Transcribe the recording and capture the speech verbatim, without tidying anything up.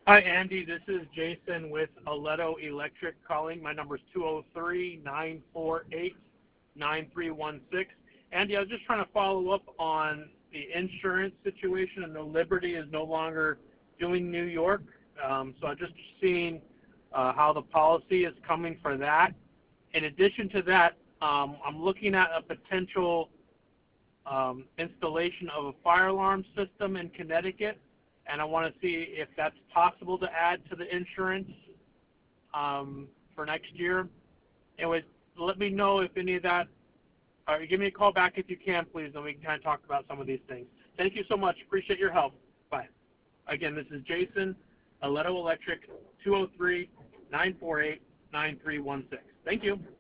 Hi, Andy. This is Jason with Aledo Electric calling. My number is two oh three, nine four eight, nine three one six. Andy, I was just trying to follow up on the insurance situation. and the Liberty is no longer doing New York. Um, so I've just seen uh, how the policy is coming for that. In addition to that, um, I'm looking at a potential um, installation of a fire alarm system in Connecticut, and I want to see if that's possible to add to the insurance um, for next year. Anyway, let me know if any of that, or give me a call back if you can, please, and we can kind of talk about some of these things. Thank you so much. Appreciate your help. Bye. Again, this is Jason, Aledo Electric, two oh three, nine four eight, nine three one six. Thank you.